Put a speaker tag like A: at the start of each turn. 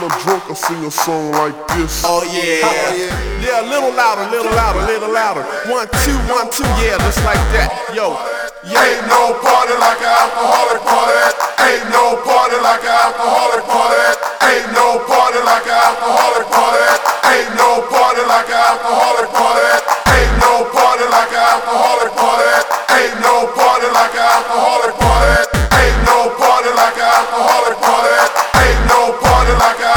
A: I'm drunk, I sing a song like this.
B: Oh yeah, yeah, a little louder, little louder, little louder. 1, 2, 1, 2, yeah, just like that. Yo,
C: Ain't no party like an alcoholic party. Ain't no party like an alcoholic party. Ain't no